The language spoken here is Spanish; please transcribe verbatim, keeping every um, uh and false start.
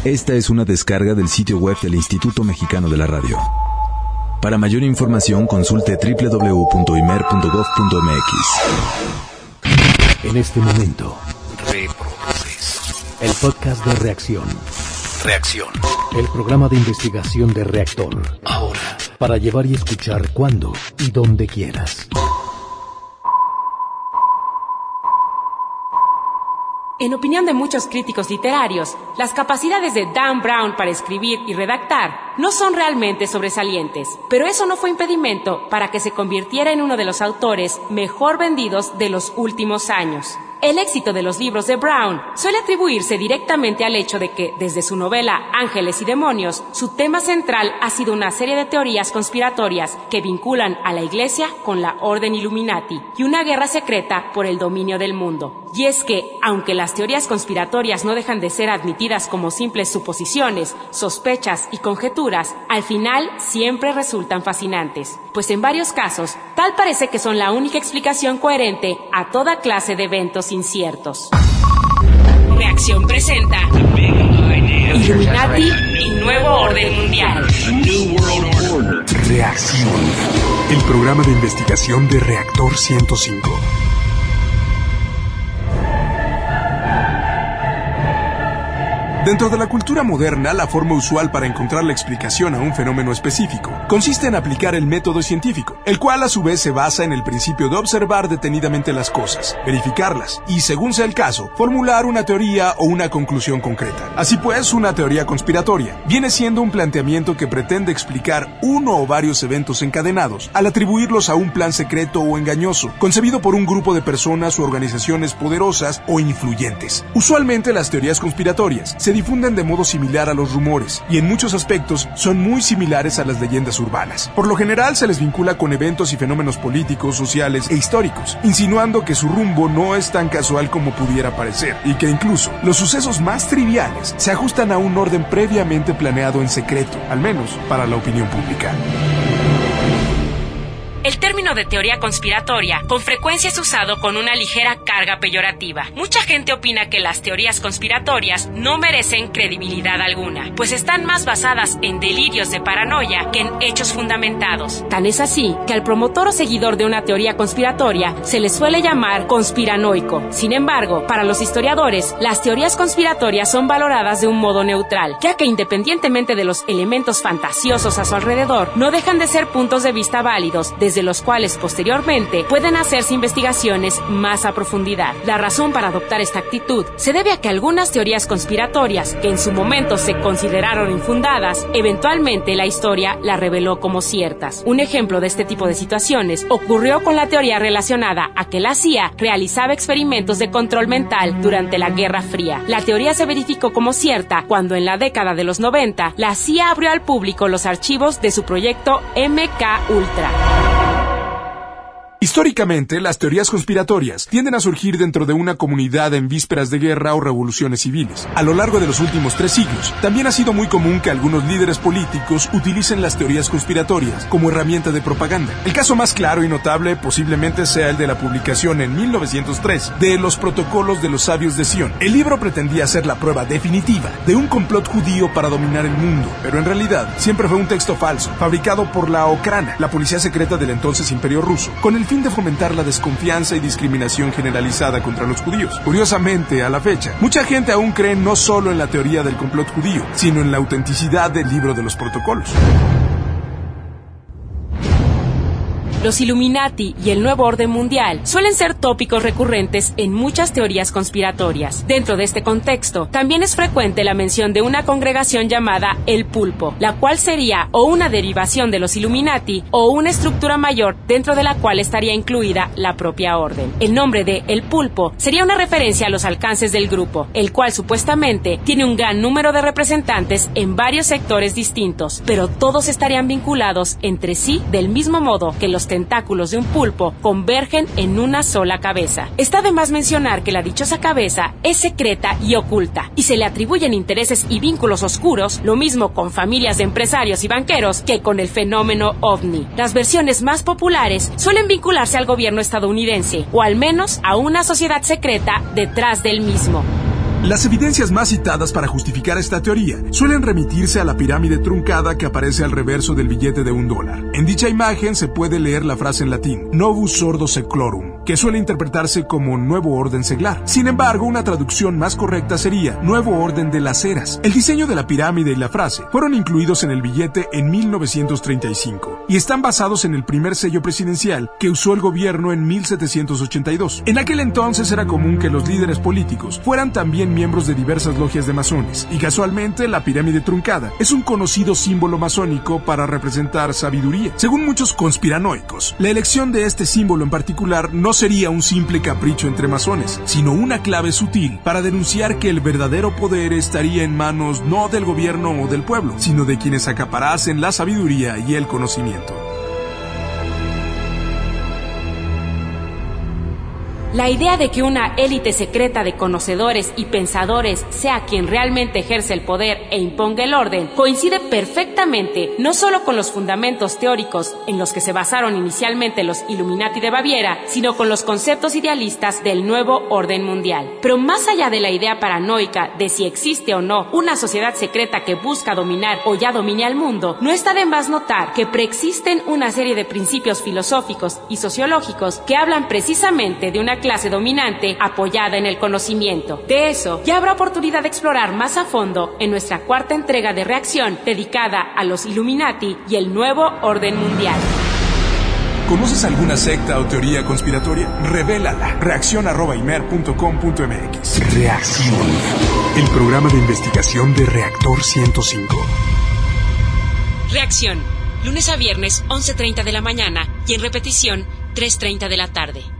Esta es una descarga del sitio web del Instituto Mexicano de la Radio. Para mayor información, consulte doble u doble u doble u punto i m e r punto gov punto m x. En este momento, reproduces el podcast de Reacción. Reacción. El programa de investigación de Reactor. Ahora, para llevar y escuchar cuando y donde quieras. En opinión de muchos críticos literarios, las capacidades de Dan Brown para escribir y redactar no son realmente sobresalientes, pero eso no fue impedimento para que se convirtiera en uno de los autores mejor vendidos de los últimos años. El éxito de los libros de Brown suele atribuirse directamente al hecho de que, desde su novela Ángeles y Demonios, su tema central ha sido una serie de teorías conspiratorias que vinculan a la Iglesia con la Orden Illuminati y una guerra secreta por el dominio del mundo. Y es que, aunque las teorías conspiratorias no dejan de ser admitidas como simples suposiciones, sospechas y conjeturas, al final siempre resultan fascinantes, pues en varios casos, tal parece que son la única explicación coherente a toda clase de eventos inciertos. Reacción presenta Illuminati y Nuevo Orden Mundial. Reacción, el programa de investigación de Reactor ciento cinco. Dentro de la cultura moderna, la forma usual para encontrar la explicación a un fenómeno específico consiste en aplicar el método científico, el cual a su vez se basa en el principio de observar detenidamente las cosas, verificarlas y, según sea el caso, formular una teoría o una conclusión concreta. Así pues, una teoría conspiratoria viene siendo un planteamiento que pretende explicar uno o varios eventos encadenados al atribuirlos a un plan secreto o engañoso, concebido por un grupo de personas u organizaciones poderosas o influyentes. Usualmente las teorías conspiratorias se difunden de modo similar a los rumores y en muchos aspectos son muy similares a las leyendas urbanas. Por lo general se les vincula con eventos y fenómenos políticos, sociales e históricos, insinuando que su rumbo no es tan casual como pudiera parecer y que incluso los sucesos más triviales se ajustan a un orden previamente planeado en secreto, al menos para la opinión pública. El término de teoría conspiratoria con frecuencia es usado con una ligera carga peyorativa. Mucha gente opina que las teorías conspiratorias no merecen credibilidad alguna, pues están más basadas en delirios de paranoia que en hechos fundamentados. Tan es así que al promotor o seguidor de una teoría conspiratoria se le suele llamar conspiranoico. Sin embargo, para los historiadores, las teorías conspiratorias son valoradas de un modo neutral, ya que independientemente de los elementos fantasiosos a su alrededor, no dejan de ser puntos de vista válidos desde de los cuales posteriormente pueden hacerse investigaciones más a profundidad. La razón para adoptar esta actitud se debe a que algunas teorías conspiratorias, que en su momento se consideraron infundadas, eventualmente la historia las reveló como ciertas. Un ejemplo de este tipo de situaciones ocurrió con la teoría relacionada a que la C I A realizaba experimentos de control mental durante la Guerra Fría. La teoría se verificó como cierta cuando en la década de los noventa la C I A abrió al público los archivos de su proyecto M K Ultra. Históricamente, las teorías conspiratorias tienden a surgir dentro de una comunidad en vísperas de guerra o revoluciones civiles. A lo largo de los últimos tres siglos, también ha sido muy común que algunos líderes políticos utilicen las teorías conspiratorias como herramienta de propaganda. El caso más claro y notable posiblemente sea el de la publicación en mil novecientos tres de Los Protocolos de los Sabios de Sion. El libro pretendía ser la prueba definitiva de un complot judío para dominar el mundo, pero en realidad siempre fue un texto falso, fabricado por la Okrana, la policía secreta del entonces Imperio Ruso, con el fin de fomentar la desconfianza y discriminación generalizada contra los judíos. Curiosamente, a la fecha, mucha gente aún cree no solo en la teoría del complot judío, sino en la autenticidad del libro de los protocolos. Los Illuminati y el Nuevo Orden Mundial suelen ser tópicos recurrentes en muchas teorías conspiratorias. Dentro de este contexto, también es frecuente la mención de una congregación llamada El Pulpo, la cual sería o una derivación de los Illuminati o una estructura mayor dentro de la cual estaría incluida la propia orden. El nombre de El Pulpo sería una referencia a los alcances del grupo, el cual supuestamente tiene un gran número de representantes en varios sectores distintos, pero todos estarían vinculados entre sí del mismo modo que los tentáculos de un pulpo convergen en una sola cabeza. Está de más mencionar que la dichosa cabeza es secreta y oculta, y se le atribuyen intereses y vínculos oscuros, lo mismo con familias de empresarios y banqueros que con el fenómeno ovni. Las versiones más populares suelen vincularse al gobierno estadounidense, o al menos a una sociedad secreta detrás del mismo. Las evidencias más citadas para justificar esta teoría suelen remitirse a la pirámide truncada que aparece al reverso del billete de un dólar. En dicha imagen se puede leer la frase en latín, Novus Ordo Seclorum, que suele interpretarse como Nuevo Orden Seglar. Sin embargo, una traducción más correcta sería Nuevo Orden de las Eras. El diseño de la pirámide y la frase fueron incluidos en el billete en mil novecientos treinta y cinco y están basados en el primer sello presidencial que usó el gobierno en mil setecientos ochenta y dos. En aquel entonces era común que los líderes políticos fueran también miembros de diversas logias de masones, y casualmente la pirámide truncada es un conocido símbolo masónico para representar sabiduría. Según muchos conspiranoicos, la elección de este símbolo en particular no sería un simple capricho entre masones, sino una clave sutil para denunciar que el verdadero poder estaría en manos no del gobierno o del pueblo, sino de quienes acaparasen la sabiduría y el conocimiento. La idea de que una élite secreta de conocedores y pensadores sea quien realmente ejerce el poder e imponga el orden coincide perfectamente no solo con los fundamentos teóricos en los que se basaron inicialmente los Illuminati de Baviera, sino con los conceptos idealistas del nuevo orden mundial. Pero más allá de la idea paranoica de si existe o no una sociedad secreta que busca dominar o ya domine al mundo, no está de más notar que preexisten una serie de principios filosóficos y sociológicos que hablan precisamente de una clase dominante apoyada en el conocimiento. De eso ya habrá oportunidad de explorar más a fondo en nuestra cuarta entrega de Reacción, dedicada a los Illuminati y el nuevo orden mundial. ¿Conoces alguna secta o teoría conspiratoria? Revélala. Reacción arroba imer punto com punto mx. Reacción. El programa de investigación de Reactor ciento cinco. Reacción. Lunes a viernes, once treinta de la mañana y en repetición, tres treinta de la tarde.